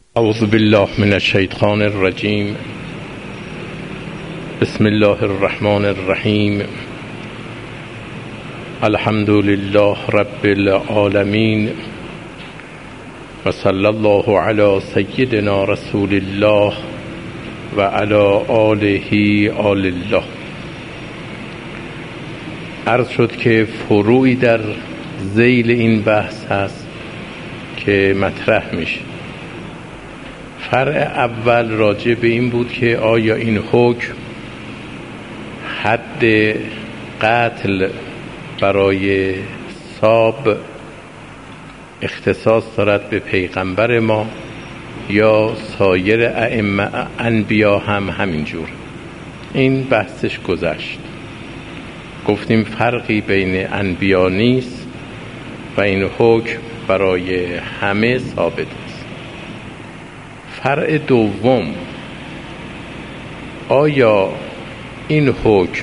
اعوذ بالله من الشیطان الرجیم. بسم الله الرحمن الرحیم. الحمد لله رب العالمین و صلی الله علی سیدنا رسول الله و علی آله آل الله. عرض شد که فروعی در ذیل این بحث هست که مطرح میشه. فرع اول راجع به این بود که آیا این حکم حد قتل برای صاب اختصاص دارد به پیغمبر ما یا سایر ائمه انبیا هم همینجور. این بحثش گذشت. گفتیم فرقی بین انبیا نیست و این حکم برای همه ثابت است. فرع دوم، آیا این حکم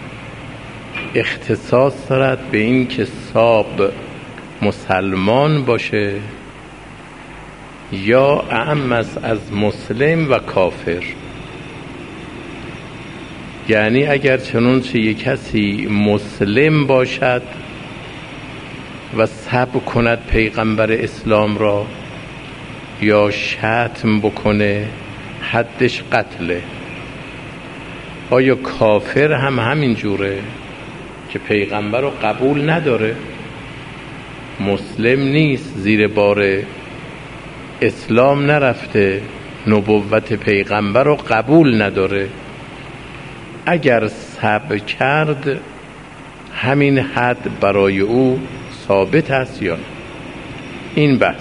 اختصاص دارد به این که صاب مسلمان باشه یا اعم است از مسلم و کافر؟ یعنی اگر چنانچه یک کسی مسلم باشد و سب کند پیغمبر اسلام را یا شتم بکنه حدش قتله، آیا کافر هم همین جوره که پیغمبر رو قبول نداره، مسلم نیست، زیر بار اسلام نرفته، نبوت پیغمبر رو قبول نداره، اگر سب کرد همین حد برای او ثابت است یا نه؟ این بحث.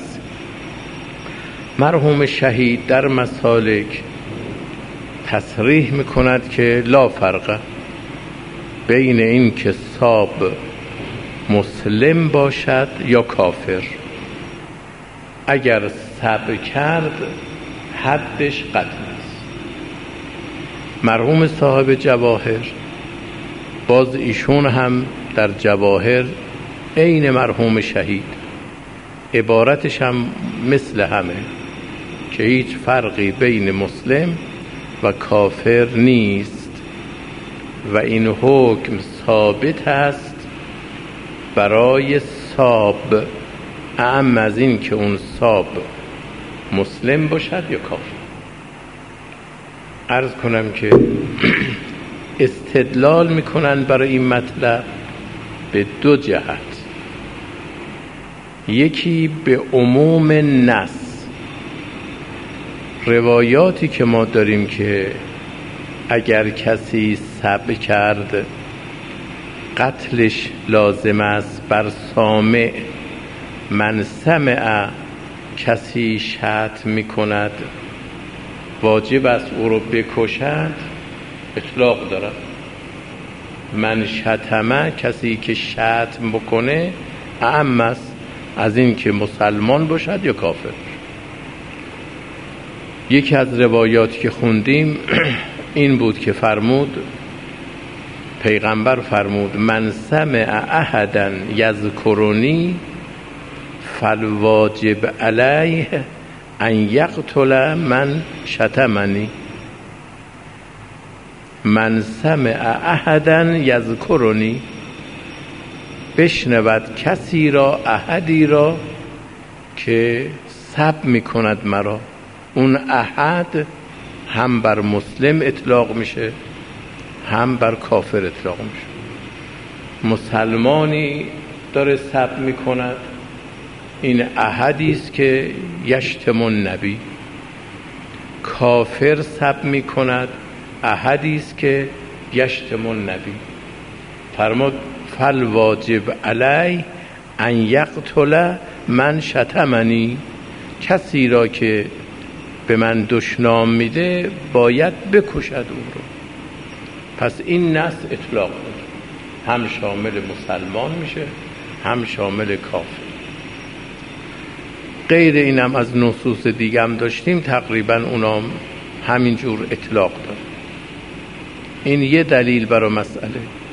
مرحوم شهید در مسالک تصریح میکند که لا فرق بین این که صاب مسلم باشد یا کافر، اگر سب کرد حدش قتل است. مرحوم صاحب جواهر باز ایشون هم در جواهر عین مرحوم شهید عبارتش هم مثل همه که هیچ فرقی بین مسلم و کافر نیست و این حکم ثابت است برای صاب، اعم از این که اون صاب مسلم باشد یا کافر. عرض کنم که استدلال میکنن برای این مطلب به دو جهت. یکی به عموم نص، روایاتی که ما داریم که اگر کسی سب کرد قتلش لازم است بر سامع، من سمع، کسی شتم میکند واجب است او رو بکشد، اطلاق دارد. من شتمه، کسی که شتم بکنه اعم است از این که مسلمان باشد یا کافر. یکی از روایاتی که خوندیم این بود که پیغمبر فرمود من سمع احدا یذکرنی فالواجب علیه ان یقتل من شتمنی. من سمع احدا یذکرنی، بشنود کسی را، احدی را که سب میکند مرا، اون احد هم بر مسلم اطلاق میشه هم بر کافر اطلاق میشه. مسلمانی داره سب میکند، این احدی است که یشتم النبی. کافر سب میکند، احدی است که یشتم النبی. فرمود فالواجب علی ان یقتل من شتمنی، کسی را که به من دشنام میده باید بکشد او رو. پس این نص اطلاق بود، هم شامل مسلمان میشه هم شامل کافر. غیر اینم از نصوص دیگه هم داشتیم تقریبا اونام همینجور اطلاق داد. این یه دلیل برای مسئله.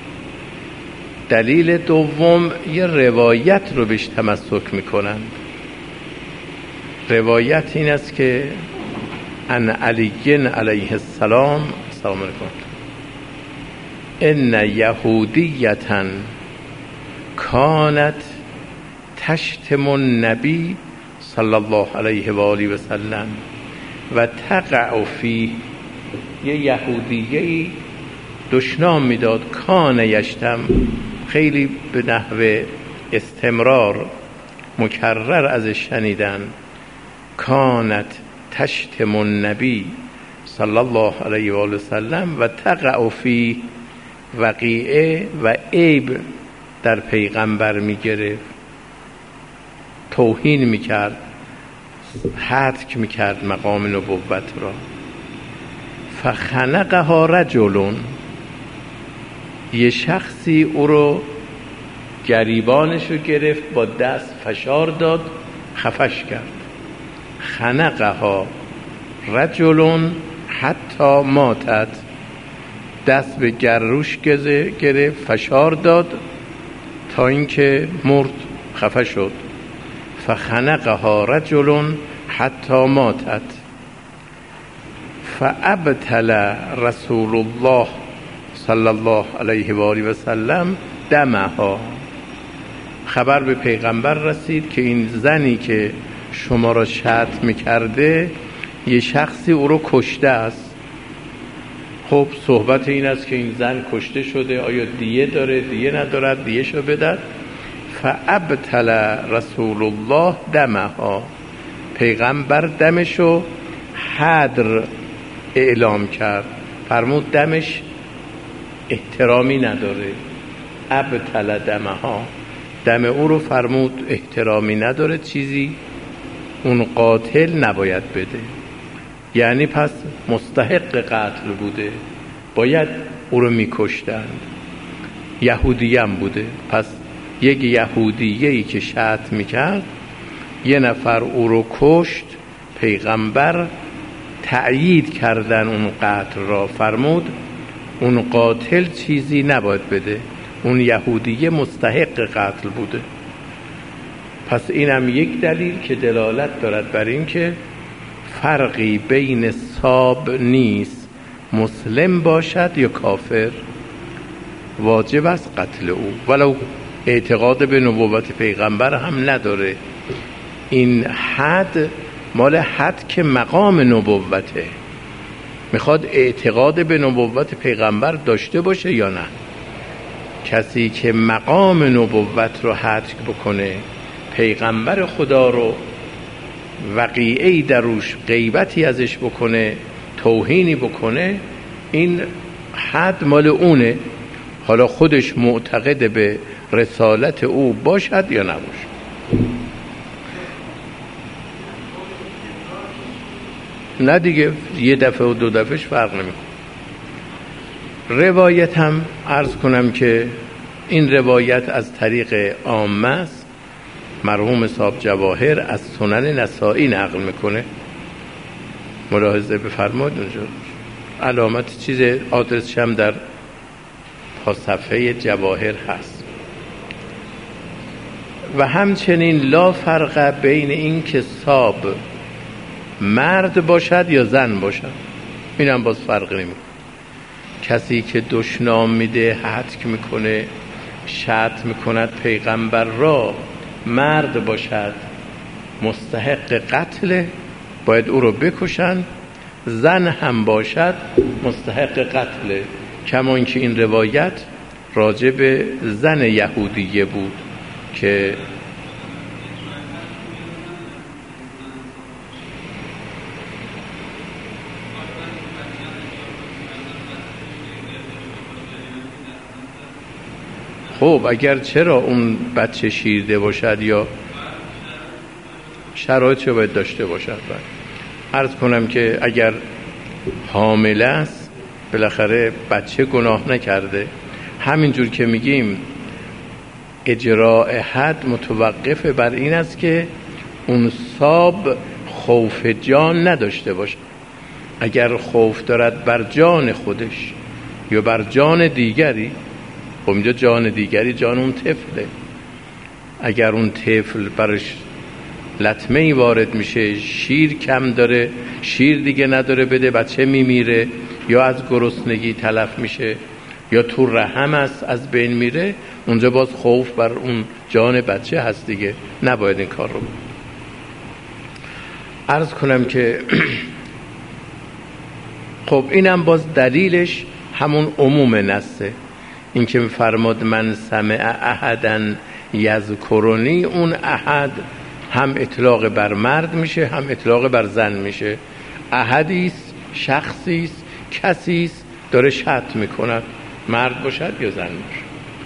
دلیل دوم، یه روایت رو بهش تمسک میکنند. روایت این است که ان علی علیه السلام ان یهودیتا کانت تشتم النبی صلی الله علیه و آله و سلم و تقع فیه. یه یهودیه‌ای دشنام میداد، کان یشتم، خیلی به نحو استمرار مکرر ازش شنیدن، کانت تشتم النبی صلی الله علیه و آله و سلم و تقع فیه، وقیعه و عیب در پیغمبر میگرفت، توهین میکرد، هتک میکرد مقام نبوت را. فخنقها رجل، یه شخصی او رو گریبانش رو گرفت، با دست فشار داد، خفش کرد. خنقها رجل حتی ماتت، دست به گروش گرفت، فشار داد تا اینکه مرد، خفه شد. فخنقها رجل حتی ماتت فابتل رسول الله صلی الله علیه و آله و سلم دمها. خبر به پیغمبر رسید که این زنی که شما را شتم می‌کرده یه شخصی او رو کشته است. خب صحبت این است که این زن کشته شده، آیا دیه داره، دیه ندارد، دیه شو بدد. فابتل رسول الله دمها، پیغمبر دمشو حدر اعلام کرد، فرمود دمش احترامی نداره. ابتل دمها، دم او رو فرمود احترامی نداره، چیزی اون قاتل نباید بده، یعنی پس مستحق قتل بوده، باید او رو میکشتند. یهودی هم بوده، پس یک یهودیه‌ای که شتم میکرد، یه نفر او رو کشت، پیغمبر تأیید کردن اون قتل را، فرمود اون قاتل چیزی نباید بده، اون یهودیه مستحق قتل بوده. پس اینم یک دلیل که دلالت دارد بر این که فرقی بین صاب نیست، مسلم باشد یا کافر، واجب است قتل او، ولو اعتقاد به نبوت پیغمبر هم نداره. این حد مال حد که مقام نبوته، میخواد اعتقاد به نبوت پیغمبر داشته باشه یا نه. کسی که مقام نبوت رو حد بکنه، پیغمبر خدا رو وقیعی دروش، غیبتی ازش بکنه، توهینی بکنه، این حد مال اونه، حالا خودش معتقد به رسالت او باشد یا نباشد. نه دیگه، یه دفعه و دو دفعهش فرق نمیکنه. روایت هم عرض کنم که این روایت از طریق عامه است، مرحوم صاحب جواهر از سنن نسائی نقل میکنه، ملاحظه بفرمایید اونجا علامت چیز آدرسش هم در پا صفحه جواهر هست. و همچنین لا فرق بین این که صاب مرد باشد یا زن باشد، این هم باز فرق نمیکنه. کسی که دشنام میده، هتک میکنه، شتم میکند پیغمبر را، مرد باشد مستحق قتل، باید او رو بکشن. زن هم باشد مستحق قتل، کما اینکه این روایت راجع به زن یهودیه بود که خب اگر چرا اون بچه شیرده باشد یا شرایطی باید داشته باشد. عرض کنم که اگر حامله است، بالاخره بچه گناه نکرده، همینجور که میگیم اجراء حد متوقف بر این است که اون صاب خوف جان نداشته باشه. اگر خوف دارد بر جان خودش یا بر جان دیگری، خب اینجا جان دیگری جان اون طفله، اگر اون طفل برش لطمه‌ای وارد میشه، شیر کم داره، شیر دیگه نداره بده، بچه میمیره یا از گرسنگی تلف میشه یا تو رحم است از بین میره، اونجا باز خوف بر اون جان بچه هست دیگه، نباید این کار رو عرض کنم که خب اینم باز دلیلش همون عموم نسه، این که فرماد من سمع احدا یذکرنی، اون احد هم اطلاق بر مرد میشه هم اطلاق بر زن میشه. احدیست، شخصیست، کسیست داره شطح میکند، مرد باشد یا زن باشد.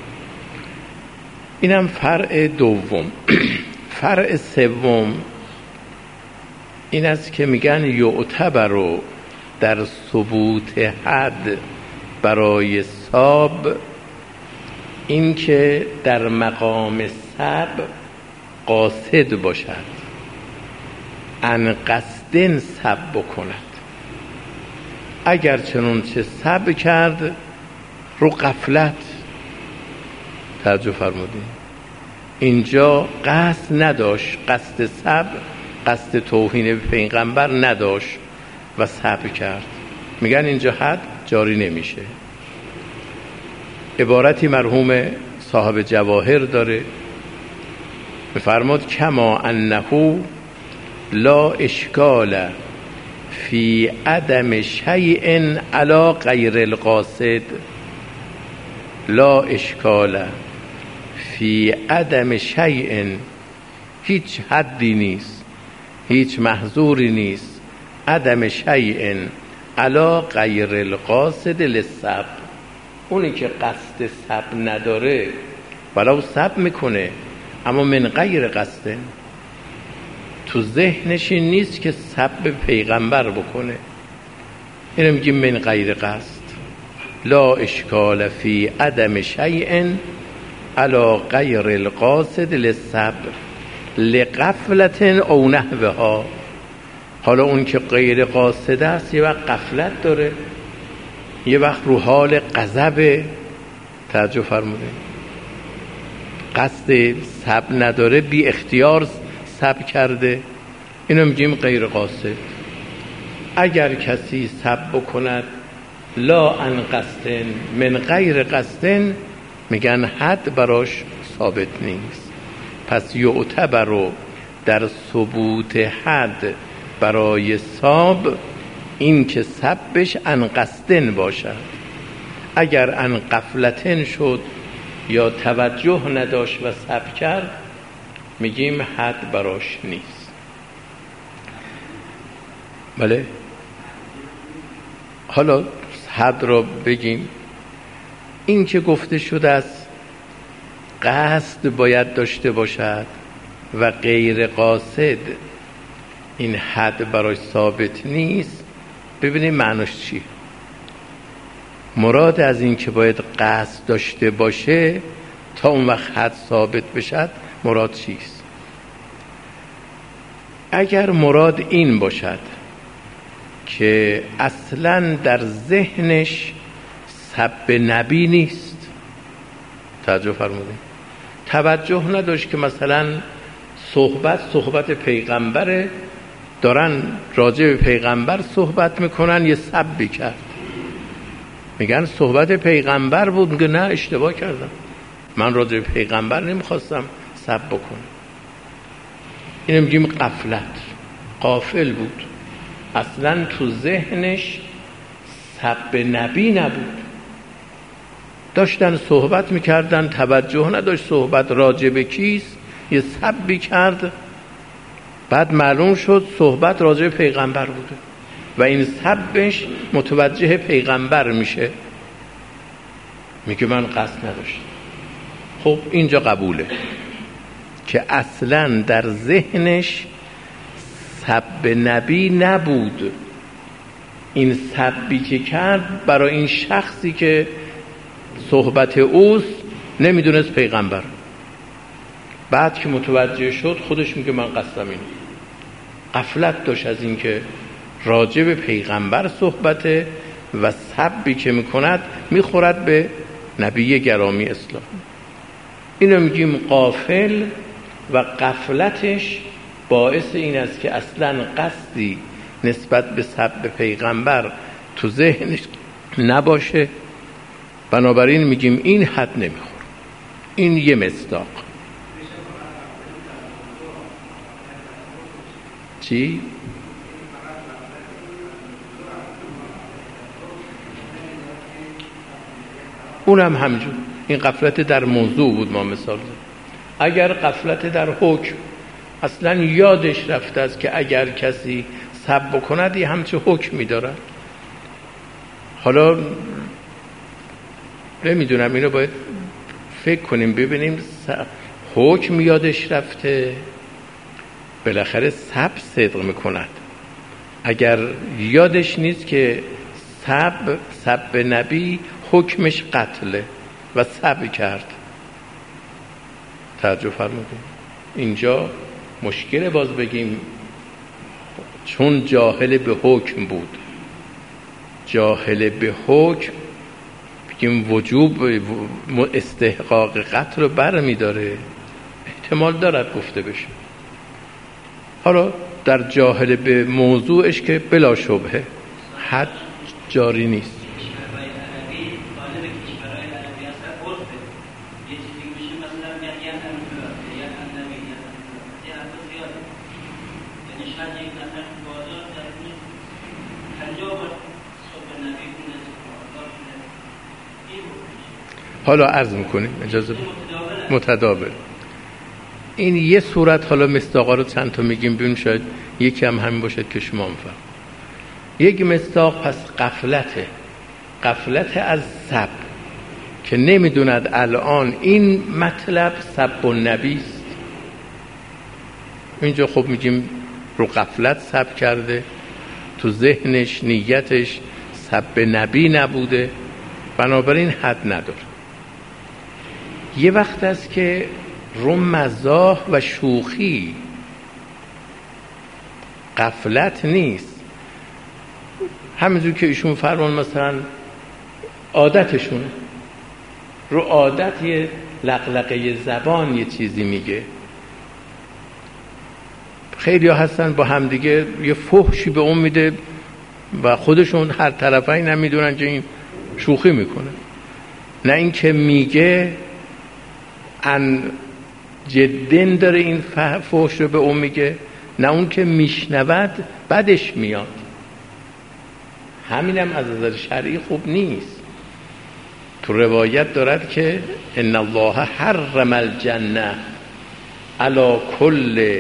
اینم فرع دوم. فرع سوم این است که میگن یعتبر در ثبوت حد برای ساب، این که در مقام سب قاصد باشد، ان قصدن سب بکند. اگر چنون چه سب کرد رو غفلت، توجه فرمودین اینجا قصد نداشت، قصد سب، قصد توهین به پیغمبر نداشت و سب کرد، میگن اینجا حد جاری نمیشه. عبارتی مرحوم صاحب جواهر داره، میفرماد کما انه لا اشکال فی عدم شیء علی غیر القاصد، لا اشکال فی عدم شیء، هیچ حدی نیست، هیچ محظوری نیست، عدم شیء علی غیر القاصد للسب، اونی که قصد سب نداره ولو سب میکنه اما من غیر قصد، تو ذهنش این نیست که سب پیغمبر بکنه، اینو میگیم من غیر قصد. لا اشکال فی عدم شیء علی غیر القاصد للسب لغفلت او نحوها. حالا اون که غیر قاصد است یه وقت غفلت داره، یه وقت رو حال غضب، توجه فرمودید، قصد سب نداره، بی اختیار سب کرده، اینو میگیم غیر قاصد. اگر کسی سب بکند لا ان قصد من غیر قصد، میگن حد براش ثابت نیست. پس یعتبر در ثبوت حد برای ساب این که سبش ان قصدن باشد. اگر ان غفلتن شد یا توجه نداشت و سب کرد، میگیم حد براش نیست. بله، حالا حد را بگیم. این که گفته شده است قصد باید داشته باشد و غیر قاصد این حد براش ثابت نیست، ببینیم معناش چیه. مراد از این که باید قصد داشته باشه تا اون وقت حد ثابت بشد مراد چیست؟ اگر مراد این باشد که اصلاً در ذهنش سب نبی نیست، توجه فرمودید، توجه نداشت که مثلا صحبت پیغمبره، دارن راجع به پیغمبر صحبت میکنن، یه سبی کرد، میگن صحبت پیغمبر بود، میگه نه اشتباه کردم، من راجع به پیغمبر نمیخواستم سب بکنم. اینو میگیم غفلت، غافل بود، اصلا تو ذهنش سب نبی نبود، داشتن صحبت میکردن، توجه نداشت صحبت راجع به کیست، یه سبی کرد، بعد معلوم شد صحبت راجع به پیغمبر بوده و این سبش متوجه پیغمبر میشه، میگه من قصد نداشتم. خب اینجا قبوله که اصلا در ذهنش سب نبی نبود، این سبی که کرد برای این شخصی که صحبت اوست نمیدونست پیغمبر، بعد که متوجه شد خودش میگه من قصدم اینه. غفلت داشت از این که راجع به پیغمبر صحبته و سبی که میکند میخورد به نبی گرامی اسلام. اینو میگیم غافل و غفلتش باعث این است که اصلا قصدی نسبت به سب پیغمبر تو ذهنش نباشه، بنابراین میگیم این حد نمیخوره. این یه مصداق. چی؟ اونم همجور. این غفلت در موضوع بود ما مثال زدیم. اگر غفلت در حکم، اصلا یادش رفته است که اگر کسی سب بکند یه همچه حکمی دارد. حالا نمیدونم، اینو باید فکر کنیم ببینیم حکم یادش رفته، بالاخره سب صدق میکند. اگر یادش نیست که سب نبی حکمش قتله و سب کرد، توجه فرمودیم اینجا مشکل. باز بگیم چون جاهل به حکم بود، جاهل به حکم بگیم وجوب استحقاق قتل رو برمی داره، احتمال دارد گفته بشه. حالا در جاهل به موضوعش که بلا شبهه حد جاری نیست. حالا عرض میکنیم اجازه بدید متداول. این یه صورت، حالا مصداقا رو چند تا میگیم ببینیم شاید یکی هم همین باشد که شما میفهم. یک مصداق پس غفلت از سب که نمیدوند الان این مطلب سب النبی است. اینجا خب میگیم رو غفلت سب کرده، تو ذهنش نیتش سب نبی نبوده، بنابراین حد نداره. یه وقت است که رو مزاح و شوخی غفلت نیست، همینجور که ایشون فرمان مثلا عادتشونه، رو عادت یه لقلقه زبان یه چیزی میگه. خیلی ها هستن با همدیگه یه فحشی به اون میده و خودشون هر طرفین هم میدونن که این شوخی میکنه، نه این که میگه ان جدن داره این فحش رو به اون میگه، نه اون که میشنود بدش میاد. همینم از نظر شرعی خوب نیست. تو روایت دارد که ان الله حرم الجنه علی کل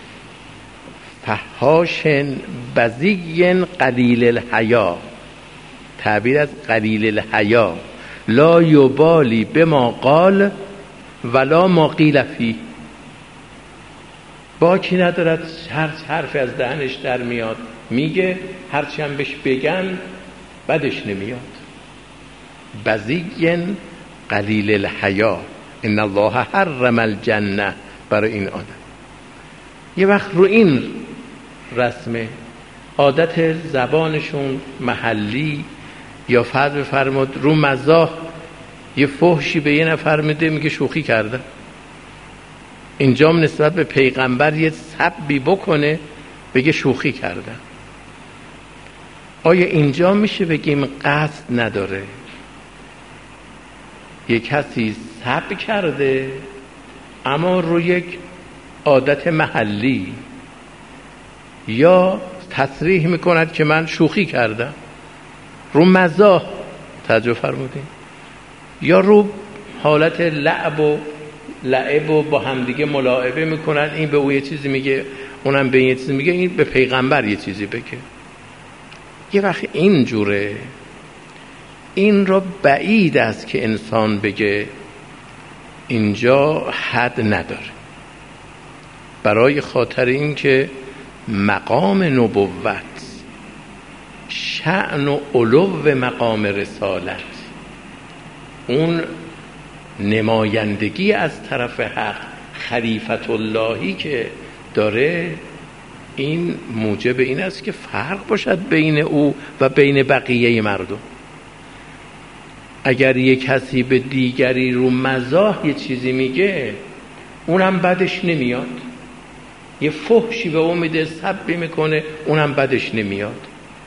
فحاش بذی قلیل الحیا. تعبیر از قلیل الحیا، لا یبالی بما قال ولا ما قیل فیه. باکی ندارد، هر حرفی از دهنش در میاد میگه، هرچی هم بهش بگن بدش نمیاد. بذی قلیل الحیا ان الله حرم الجنه برای این آدم. یه وقت رو این رسمه، عادت زبانشون محلی، یا فرض بفرماد رو مزاح یه فحشی به یه نفر میده میگه شوخی کرده، اینجام نسبت به پیغمبر یه سبی بکنه بگه شوخی کرده. آیا اینجا میشه بگیم قصد نداره؟ یه کسی سب کرده اما رو یک عادت محلی، یا تصریح میکند که من شوخی کردم، رو مزاح توجه فرمودین، یا رو حالت لعب و با همدیگه ملاعبه میکنن، این به او یه چیزی میگه اونم به این یه چیزی میگه، این به پیغمبر یه چیزی بگه. یه وقت اینجوره، این را بعید است که انسان بگه اینجا حد نداره، برای خاطر این که مقام نبوت شأن و علو مقام رسالت، اون نمایندگی از طرف حق خلیفت اللهی که داره، این موجب این است که فرق باشد بین او و بین بقیه مردم. اگر یک کسی به دیگری رو مزاح یه چیزی میگه اونم بدش نمیاد، یه فحشی به اون میده، سبی میکنه، اونم بدش نمیاد.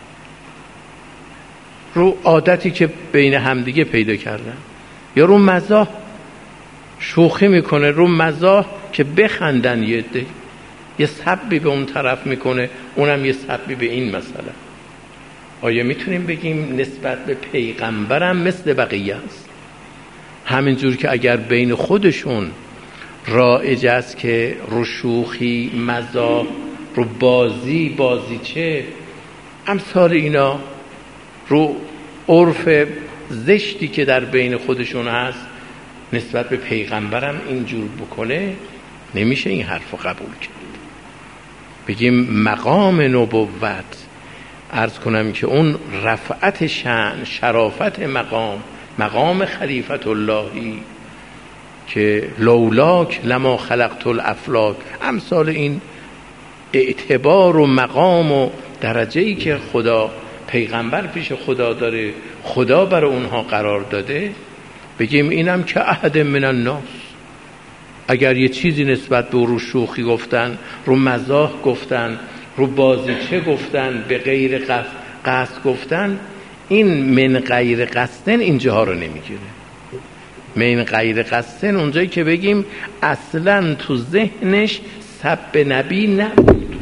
رو عادتی که بین همدیگه پیدا کردن، یا رو مزاح شوخی میکنه، رو مزاح که بخندن، یه سبی به اون طرف میکنه، اونم یه سبی به این. مثلا آیا میتونیم بگیم نسبت به پیغمبرم مثل بقیه است؟ همینجور که اگر بین خودشون رایج است که رو شوخی، مزاح، رو بازیچه، امثال اینا، رو عرف زشتی که در بین خودشون هست، نسبت به پیغمبرم اینجور بکنه، نمیشه این حرف رو قبول کرد. بگیم مقام نبوت، عرض کنم که اون رفعت شأن، شرافت مقام خلیفت اللهی که لولاک لما خلقت الافلاک، امثال این اعتبار و مقام و درجه‌ای که خدا پیغمبر پیش خدا داره، خدا برای اونها قرار داده، بگیم اینم که احد من الناس. اگر یه چیزی نسبت به رو شوخی گفتن، رو مزاح گفتن، رو بازیچه گفتن، به غیر قصد گفتن، این من غیر قصدن اینجاها رو نمیگیره. من غیر قصدن اونجایی که بگیم اصلا تو ذهنش سب نبی نبود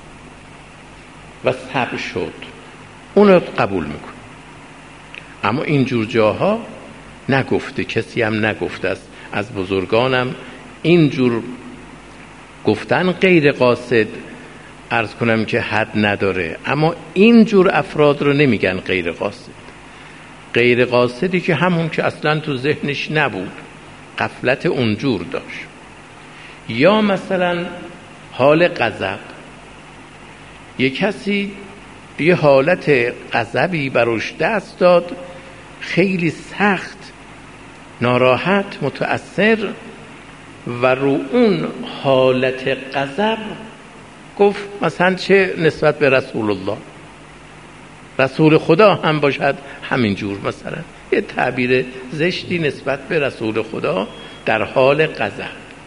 و سب شد، اونو قبول میکنه. اما اینجور جاها نگفته، کسی هم نگفته است از بزرگانم اینجور گفتن غیر قاصد، عرض کنم که حد نداره. اما اینجور افراد رو نمیگن غیر قاصد. غیر قاصدی که همون که اصلا تو ذهنش نبود، غفلت اونجور داشت. یا مثلا حال غضب، یه کسی یه حالت غضبی براش دست داد، خیلی سخت، ناراحت، متأثر، و رو اون حالت غضب گفت مثلا چه نسبت به رسول الله، رسول خدا هم باشد همینجور، مثلا یه تعبیر زشتی نسبت به رسول خدا در حال غضب.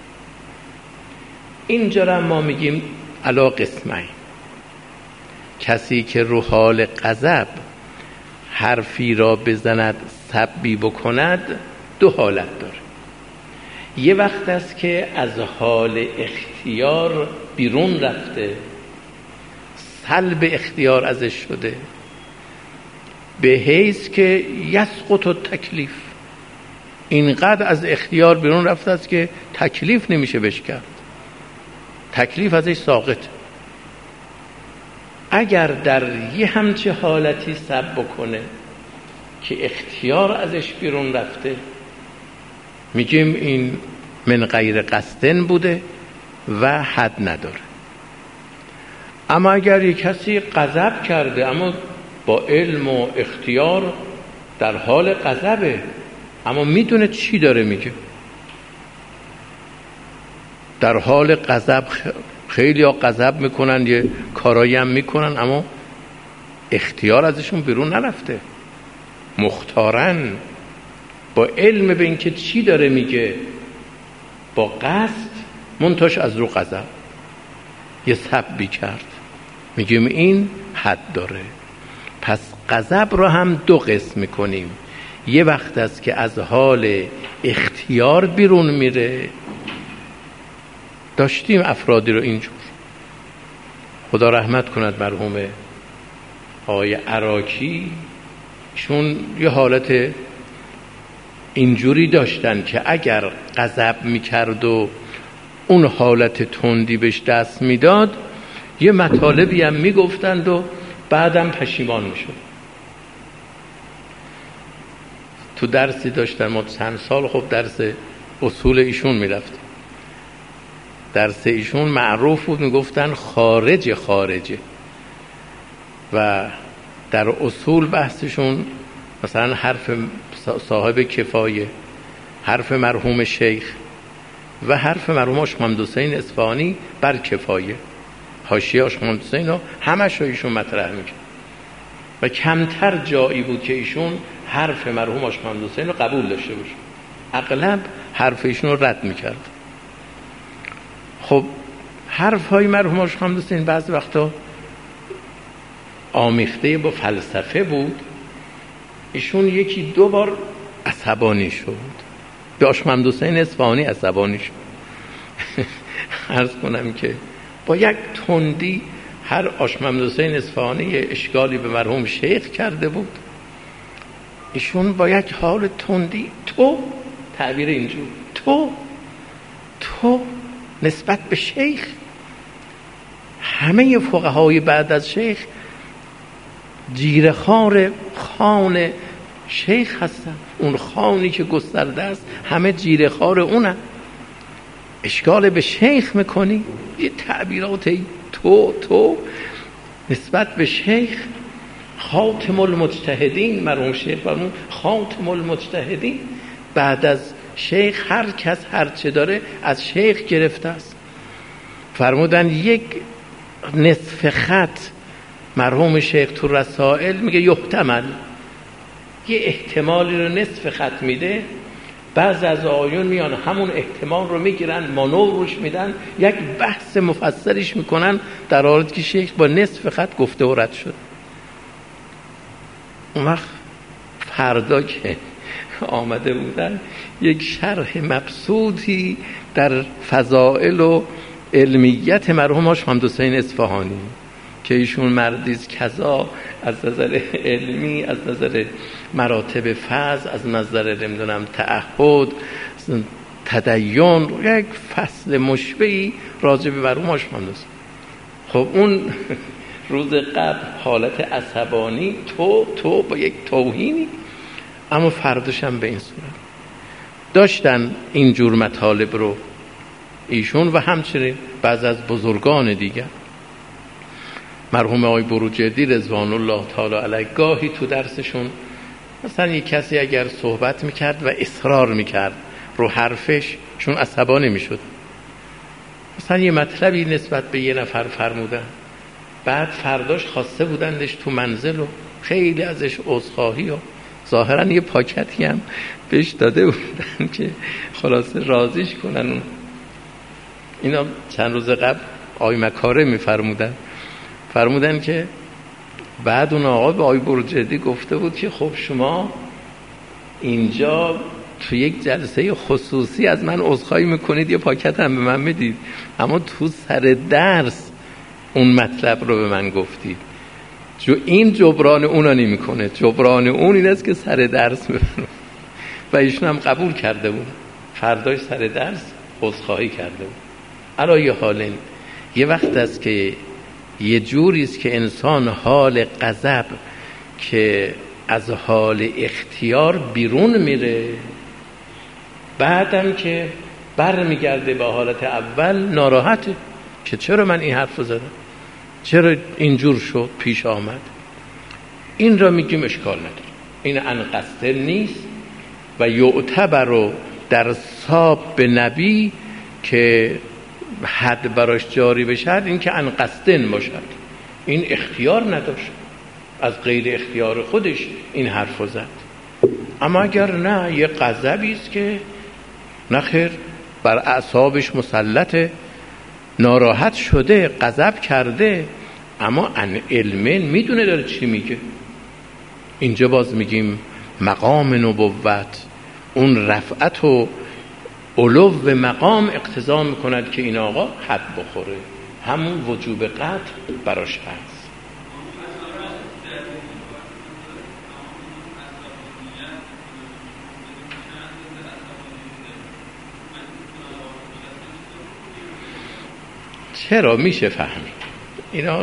اینجا را ما میگیم علی قسمین. کسی که رو حال غضب حرفی را بزند، سبی بکند، دو حالت داره. یه وقت است که از حال اختیار بیرون رفته، سلب اختیار ازش شده، به حیث که یسقط التکلیف، اینقدر از اختیار بیرون رفته است که تکلیف نمیشه بهش کرد، تکلیف ازش ساقط. اگر در یه همچه حالتی سب بکنه که اختیار ازش بیرون رفته، میگیم این من غیر قصدن بوده و حد نداره. اما اگر یک کسی غضب کرده اما با علم و اختیار در حال غضبه، اما میدونه چی داره میگه، در حال غضب، خیلی ها غضب میکنن، یه کارایی هم میکنن، اما اختیار ازشون بیرون نرفته، مختارن، با علم به این که چی داره میگه، با قصد، منتاش از رو غضب یه سبی کرد، میگیم این حد داره. پس غضب رو هم دو قسم میکنیم. یه وقت است که از حال اختیار بیرون میره، داشتیم افرادی رو اینجور، خدا رحمت کند مرحوم آقای عراقی، شون یه حالت اینجوری داشتن که اگر غضب میکرد و اون حالت تندی بهش دست میداد، یه مطالبی هم میگفتند و بعدم پشیمان میشد. تو درسی داشتن، ما چند سال خب درس اصول ایشون میرفتیم، درس ایشون معروف بود، میگفتن خارجه و در اصول بحثشون مثلا حرف صاحب کفایه، حرف مرحوم شیخ و حرف مرحوم آش محمد حسین اصفهانی بر کفایه، حاشیه آش محمد حسین رو همش رو ایشون مطرح میکرد و کمتر جایی بود که ایشون حرف مرحوم آش محمد حسین رو قبول داشته باشه، اغلب حرف ایشون رو رد میکرد. خب حرف‌های مرحوم آقا شامدو حسینی بعضی وقتا آمیخته با فلسفه بود. ایشون یکی دو بار عصبانی شد، به آقا شامدو حسینی اصفهانی عصبانی شد. عرض کنم که با یک تندی هر آقا شامدو حسینی اصفهانی یه اشکالی به مرحوم شیخ کرده بود، ایشون با یک حال تندی تو تعبیر اینجور تو نسبت به شیخ، همه فقهای بعد از شیخ جیره‌خوار خان شیخ هستن، اون خانی که گسترده است همه جیره‌خوار اونن، اشکال به شیخ میکنی؟ یه تعبیراتی تو نسبت به شیخ. خاتم المجتهدین، مرحوم شیخ فرمود خاتم المجتهدین، بعد از شیخ هر کس هر چه داره از شیخ گرفته است. فرمودن یک نصف خط مرحوم شیخ تو رسائل میگه یحتمل، یه احتمالی رو نصف خط میده، بعض از آیون میان همون احتمال رو میگیرن مانور روش میدن، یک بحث مفصلیش میکنن، در حالی که شیخ با نصف خط گفته و رد شد. اون وقت فردا که آمده بودن یک شرح مبسوطی در فضائل و علمیت مرحوم آقا شامدو حسینی اصفهانی که ایشون مردیز کذا از نظر علمی، از نظر مراتب فضل، از نظر نمیدونم تعهد، تدین، یک فصل مشبهی راجع به مرحوم آقا شامدو حسینی. خب اون روز قبل حالت عصبانی تو با یک توهینی، اما فرداش هم به این صورت داشتن این جور مطالب رو ایشون و همچنین بعض از بزرگان دیگر. مرحوم آقای بروجردی رضوان الله تعالی علیه گاهی تو درسشون مثلا یک کسی اگر صحبت میکرد و اصرار میکرد رو حرفش، چون عصبانی میشد، مثلا یه مطلبی نسبت به یه نفر فرمودن، بعد فرداش خواسته بودندش تو منزل و خیلی ازش عذرخواهی و ظاهرا یه پاکتی هم بهش داده بودن که خلاصه راضیش کنن. اینا چند روز قبل آقای مکارمی فرمودن که بعد اون آقا به آقای بروجردی گفته بود که خب شما اینجا تو یک جلسه خصوصی از من عذرخواهی میکنید، یه پاکت هم به من میدید، اما تو سر درس اون مطلب رو به من گفتید. این جبران اونا نمیکنه، جبران اون این است که سر درس ببرم. و ایشون هم قبول کرده بود، فرداش سر درس عذرخواهی کرده بود. علای حالین یه وقت است که یه جوری است که انسان حال غضب که از حال اختیار بیرون میره، بعدم که برمیگرده به حالت اول ناراحته که چرا من این حرف زدم، چرا اینجور شد پیش آمد. این را میگیم اشکال نداره، این انقصد نیست و یعتبر در صاب به نبی که حد براش جاری بشد، این که انقصدن باشد، این اختیار نداشت، از غیر اختیار خودش این حرف زد. اما اگر نه، یه غضبی است که نخیر بر اعصابش مسلطه، ناراحت شده، غضب کرده، اما ان علم میدونه داره چی میگه. اینجا باز میگیم مقام نبوت، اون رفعت و علو مقام اقتضا میکند که این آقا حد بخوره، همون وجوب قطع براش هست. چرا میشه فهمید اینا؟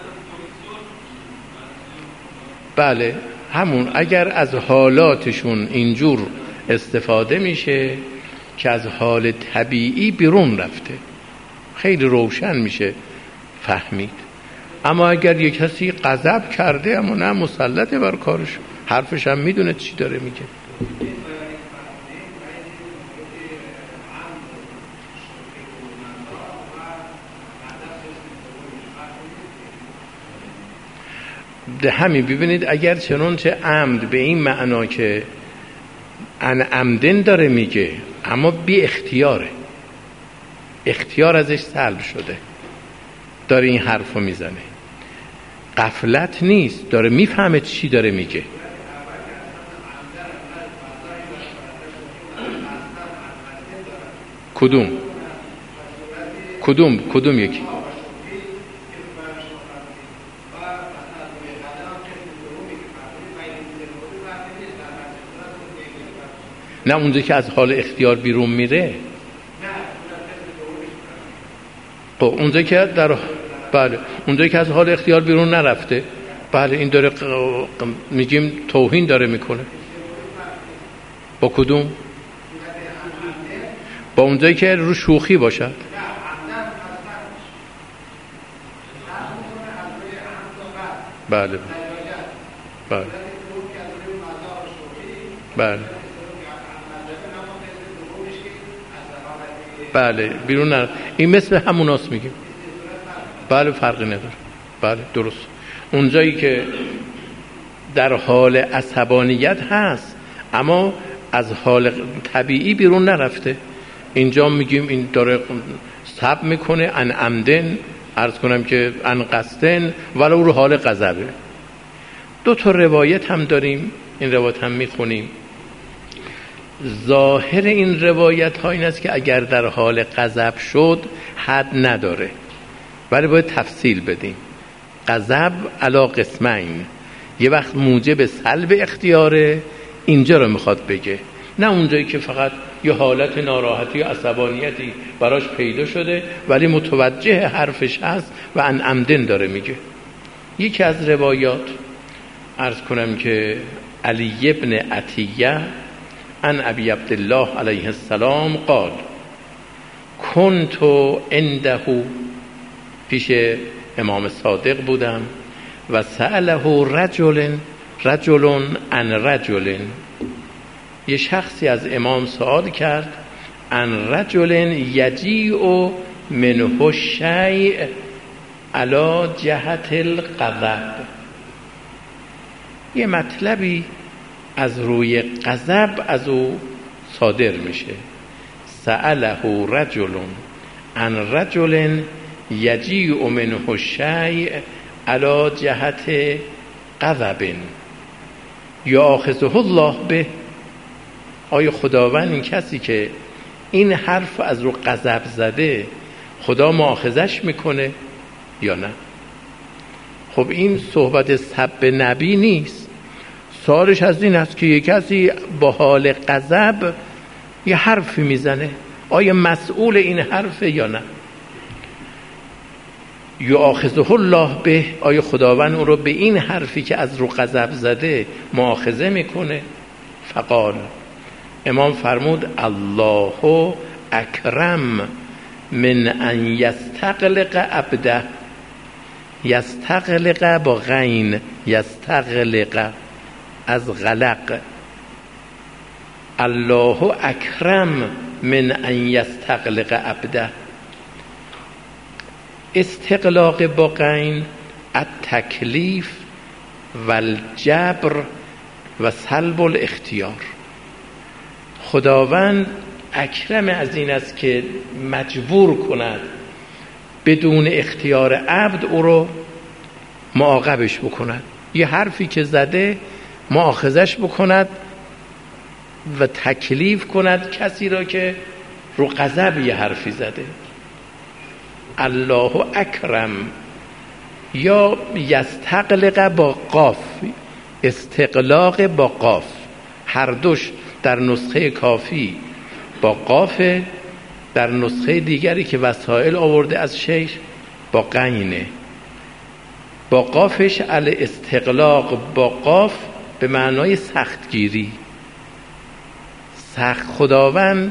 بله همون، اگر از حالاتشون اینجور استفاده میشه که از حال طبیعی بیرون رفته، خیلی روشن میشه فهمید. اما اگر یک کسی غضب کرده اما نه مسلطه بر کارش، حرفش هم میدونه چی داره میگه. همین ببینید، اگر چنانچه عمد به این معنا که ان عمدن داره میگه، اما بی اختیاره، اختیار ازش سلب شده، داره این حرف رو میزنه. غفلت نیست، داره میفهمه چی داره میگه. کدوم یکی؟ نه اونجا که از حال اختیار بیرون میره. خب اونجا که بله اونجا که از حال اختیار بیرون نرفته، بله این داره میگیم توهین داره میکنه. با کدوم؟ با اونجایی که رو شوخی باشد. بله بله بله بله بیرون نرفت. این مثل هموناست میگیم. بله فرقی نداره. بله درست. اونجایی که در حال عصبانیت هست اما از حال طبیعی بیرون نرفته، اینجا میگیم این داره صبر میکنه ان عمدن، عرض کنم که ان قصدن، ولو رو حال غضبه. دو تا روایت هم داریم، این روایت هم میخونیم. ظاهر این روایت ها این است که اگر در حال غضب شد حد نداره، ولی باید تفصیل بدیم. غضب علی قسمین، یه وقت موجب سلب اختیاره، اینجا رو میخواد بگه، نه اونجایی که فقط یه حالت ناراحتی و عصبانیتی براش پیدا شده ولی متوجه حرفش هست و ان عمدن داره میگه. یکی از روایات عرض کنم که علی ابن عطیه عن ابی عبدالله علیه السلام قال کنت عنده، پیش امام صادق بودم، و سأله رجل عن رجل، یه شخصی از امام سوال کرد عن رجل یجیء منه الشیء علی جهت الغضب، یه مطلبی از روی غضب از او صادر میشه. سأله رجل عن رجل یجیء منه الشیء علی جهت غضب یأخذه الله به، آیا خداوند این کسی که این حرف از رو غضب زده خدا مؤاخذش میکنه یا نه؟ خب این صحبت سب نبی نیست. سوالش از این است که یک کسی با حال غضب یه حرفی میزنه، آیا مسئول این حرفه یا نه؟ یؤاخذه الله به، آیا خداوند او رو به این حرفی که از رو غضب زده مؤاخذه میکنه؟ فقال، امام فرمود الله اکرم من ان یستغلق عبده، یستغلق با غین، یستغلق از غلق، الله اکرم من ان یستغلق عبده. استغلاق با غین التکلیف و الجبر و سلب الاختیار. خداوند اکرم از این است که مجبور کند بدون اختیار عبد او رو معاقبش بکند، یه حرفی که زده مؤاخذش بکند و تکلیف کند کسی را که رو غضب یه حرفی زده. الله اکرم، یا یستغلق با قاف، استغلاق با قاف، هر دوش در نسخه کافی با قاف، در نسخه دیگری که وسائل آورده از شیخ با غینه. با قافش الاستغلاق با قاف به معنای سختگیری. سخت، خداوند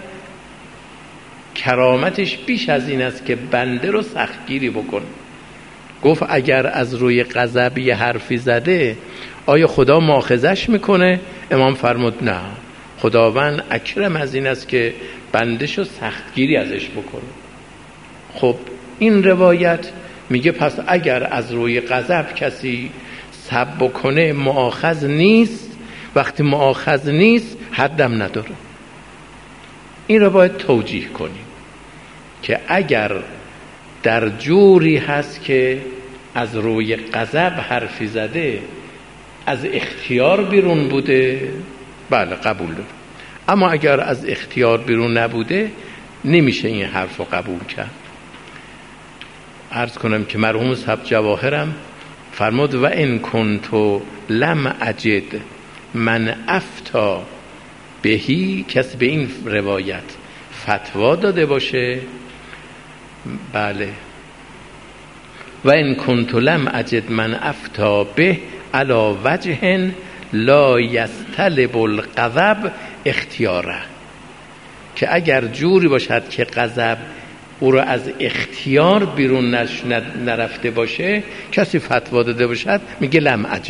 کرامتش بیش از این است که بنده رو سختگیری بکن. گفت اگر از روی غضب یه حرفی زده آیا خدا مؤاخذش میکنه؟ امام فرمود نه، خداوند اکرم از این است که بندهشو سختگیری ازش بکنه. خب این روایت میگه پس اگر از روی غضب کسی سب بکنه مؤاخذ نیست، وقتی مؤاخذ نیست حدم نداره. این رو باید توجیه کنیم که اگر در جوری هست که از روی غضب حرفی زده، از اختیار بیرون بوده، بله قبول داره. اما اگر از اختیار بیرون نبوده نمیشه این حرف رو قبول کرد. عرض کنم که مرحوم صاحب جواهرم فرمود و ان کنتو لم اجد من افتا بهی، کسی به این روایت فتوا داده باشه، بله، و ان کنتو لم اجد من افتا به علی وجه لا یستلب الغضب اختیاره، که اگر جوری باشد که غضب او را از اختیار بیرون نرفته باشه، کسی فتوا داده باشد، میگه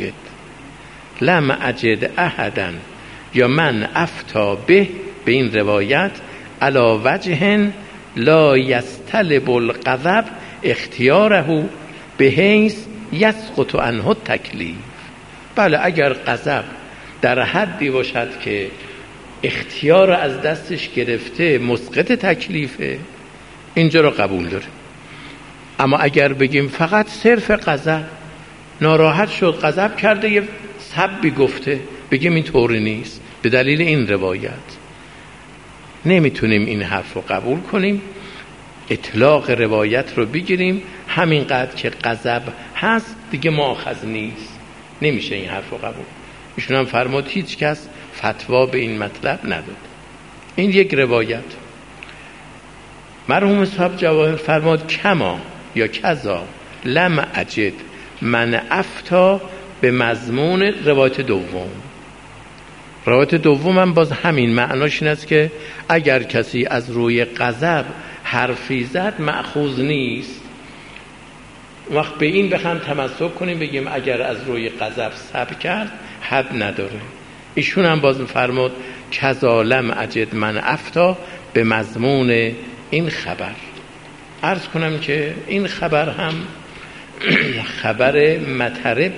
لم اجد احدا یا من افتا به این روایت علی وجه لا یستلب الغضب اختیاره بحیث یسقط عنه التکلیف. بله اگر غضب در حدی باشد که اختیار از دستش گرفته، مسقط تکلیفه، اینجا رو قبول داره. اما اگر بگیم فقط صرف غضب، ناراحت شد غضب کرده یه سبی گفته، بگیم این طوری نیست به دلیل این روایت، نمیتونیم این حرف رو قبول کنیم، اطلاق روایت رو بگیریم همینقدر که غضب هست دیگه مؤاخذ نیست، نمیشه این حرف رو قبول. ایشون هم فرمود هیچ کس فتوا به این مطلب نداد. این یک روایت. مرحوم صاحب جواهر فرمود کما یا کذا لم اجد من افتا به مضمون روایت دوم. روایت دوم هم باز همین معناش این است که اگر کسی از روی غضب حرفی زد مأخوذ نیست. وقت به این بخوام تمسک کنیم بگیم اگر از روی غضب صبر کرد حد نداره. ایشون هم باز فرمود کذا لم اجد من افتا به مضمون این خبر. عرض کنم که این خبر هم خبر مطر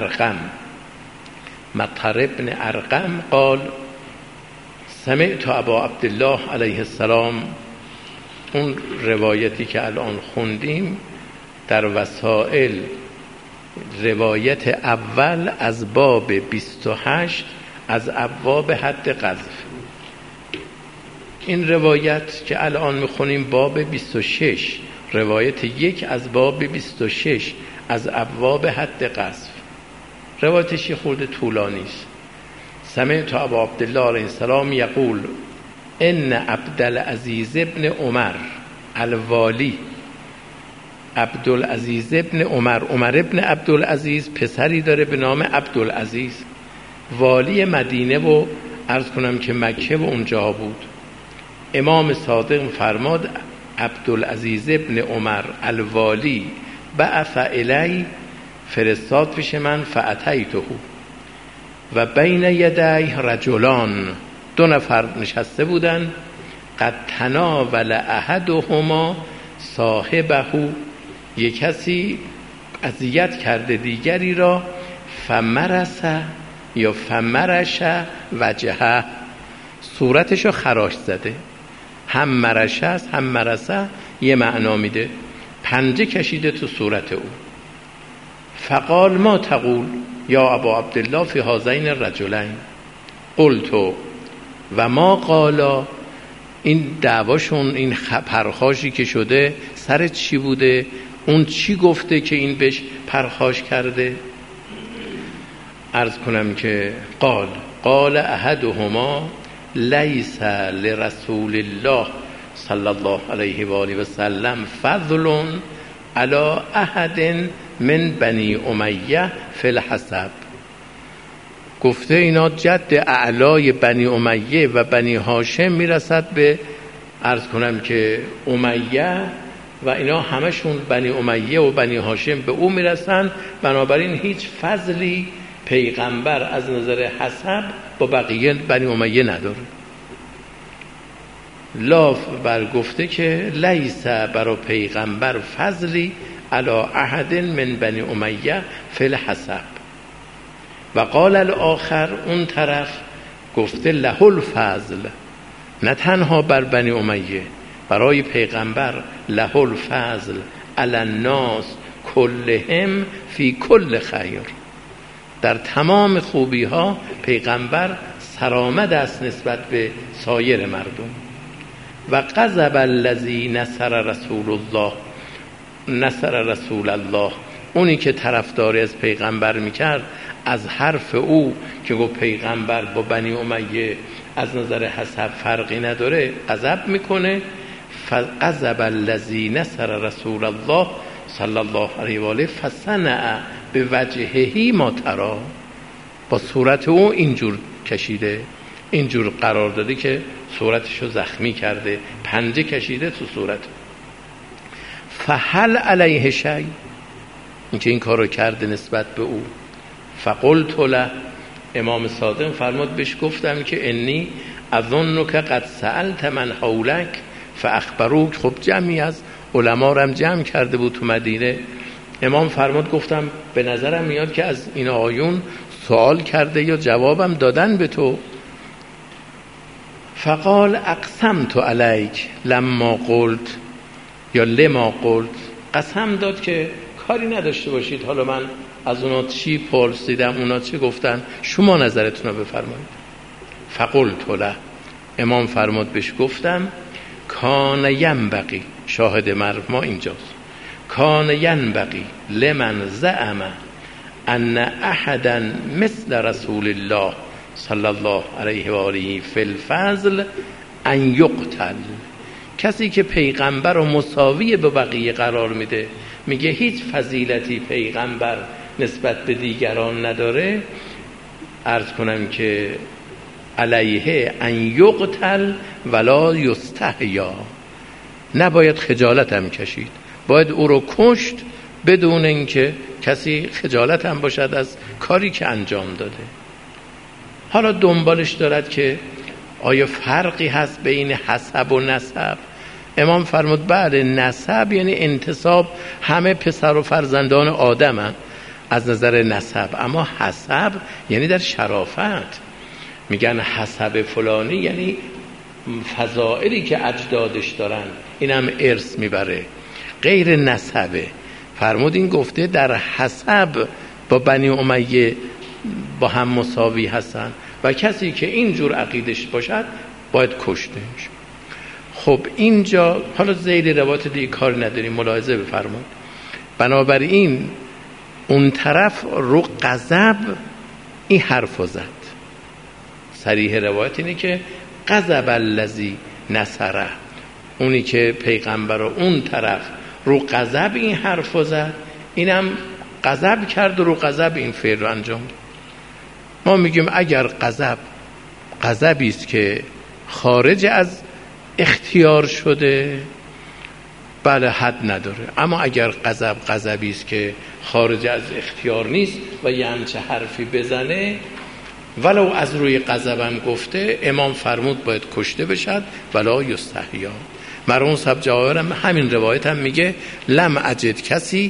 ابن ارقم قال سمعت ابا عبدالله علیه السلام. اون روایتی که الان خوندیم در وسائل روایت اول از باب 28 از ابواب حد قذف. این روایت که الان میخونیم باب 26، روایت یک از باب 26 از ابواب حد قذف. روایتش خورده طولانی است. سمعت ابا عبدالله علیه السلام یقول ان عبدالعزیز ابن عمر الوالی، عبدالعزیز ابن عمر ابن عبدالعزیز پسری داره به نام عبدالعزیز، والی مدینه و عرض کنم که مکه و اونجا بود. امام صادق فرماد عبدالعزیز ابن عمر الوالی بعث الی، فرستاد پیش من، فاتیته و بین یدیه رجلان، دو نفر نشسته بودن، قد تناول احدهما صاحبه، یک کسی اذیت کرده دیگری را، فمرس یا فمرش وجهه، صورتشو خراش زده. هم مرشه است هم مرسه یه معنا میده، پنجه کشیده تو صورت او. فقال ما تقول یا ابا عبدالله فی هذین الرجلین؟ قلت و ما قالا، این دعواشون، این پرخاشی که شده سر چی بوده؟ اون چی گفته که این بهش پرخاش کرده؟ عرض کنم که قال احدهما لیس لرسول الله صلی الله علیه و آله و سلم فضل علی احد من بنی امیه فی الحسب. گفته اینا جد اعلای بنی امیه و بنی هاشم میرسد به، عرض کنم که امیه و اینا همشون بنی امیه و بنی هاشم به او میرسن، بنابراین هیچ فضلی پیغمبر از نظر حسب با بقیه بنی امیه نداره. لاف بر گفته که لیس برای پیغمبر فضلی علی احد من بنی امیه فی الحسب. و قال الاخر، اون طرف گفته له الفضل، نه تنها بر بنی امیه، برای پیغمبر له الفضل علی الناس کلهم فی کل خیر. در تمام خوبی ها پیغمبر سرآمد است نسبت به سایر مردم. و غضب الذی نصر رسول الله، اونی که طرفداری از پیغمبر میکرد از حرف او که گفت پیغمبر با بنی امیه از نظر حسب فرقی نداره غضب میکنه. فغضب الذی نصر رسول الله صلی الله علیه و آله فصنع به وجهه ما ترا، با صورت او اینجور کشیده، اینجور قرار داده که صورتشو زخمی کرده، پنجه کشیده تو صورت. فهل علیه شیء، این که این کارو کرده نسبت به او. فقلت له، امام صادق فرمود بهش گفتم که انی اظنک قد سألت من حولک فاخبروک. خب جمعی از علما رو هم جمع کرده بود تو مدینه. امام فرمود گفتم به نظرم میاد که از این آیون سوال کرده یا جوابم دادن به تو. فقال اقسمت علیک لما قلت، یا لما قلت، قسم داد که کاری نداشته باشید حالا من از اونا چی پرسیدم، اونا چی گفتن، شما نظرتون رو بفرمایید. فقلت له، امام فرمود بهش گفتم کان ینبغی، شاهد ما اینجاست، کان ینبغی لمن زعم ان احدا مثل رسول الله صلی الله علیه و آله فی الفضل ان یقتل. کسی که پیغمبر رو مساوی به بقیه قرار میده، میگه هیچ فضیلتی پیغمبر نسبت به دیگران نداره، عرض کنم که علیه ان یقتل ولا یستحیا، نباید خجالت هم کشید، باید او رو کشت بدون اینکه کسی خجالت هم باشد از کاری که انجام داده. حالا دنبالش دارد که آیا فرقی هست بین حسب و نسب؟ امام فرمود بله، نسب یعنی انتساب، همه پسر و فرزندان آدم هم از نظر نسب، اما حسب یعنی در شرافت. میگن حسب فلانی یعنی فضائلی که اجدادش دارن اینم ارث میبره، غیر نسبه. فرمود این گفته در حسب با بنی امیه با هم مساوی هستن و کسی که اینجور عقیدش باشد باید کشتهش. خب اینجا حالا ذیل روایت دیگه کار نداریم، ملاحظه بفرمایید. بنابراین اون طرف رو غضب این حرف زد. صریح روایت اینه که غضب الذی نصره، اونی که پیغمبر رو اون طرف رو غضب این حرف زد، اینم غضب کرد و رو غضب این فعل رو انجام داد. ما میگیم اگر غضب غضبی است که خارج از اختیار شده، بله حد نداره، اما اگر غضب غضبی است که خارج از اختیار نیست و یه همچه حرفی بزنه ولو از روی غضبم گفته، امام فرمود باید کشته بشد ولا یستحیا. مرحوم صاحب جواهرم همین روایت هم میگه لم اجد کسی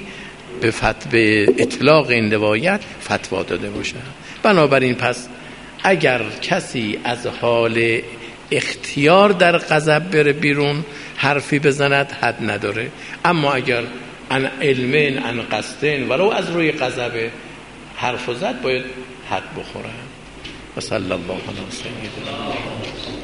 به اطلاق این روایت فتوا داده باشه. بنابراین پس اگر کسی از حال اختیار در غضب بره بیرون حرفی بزند حد نداره، اما اگر ان علمین ان قصدین ولو از روی غضب حرف زد باید حد بخوره. و صلی الله علی سیدنا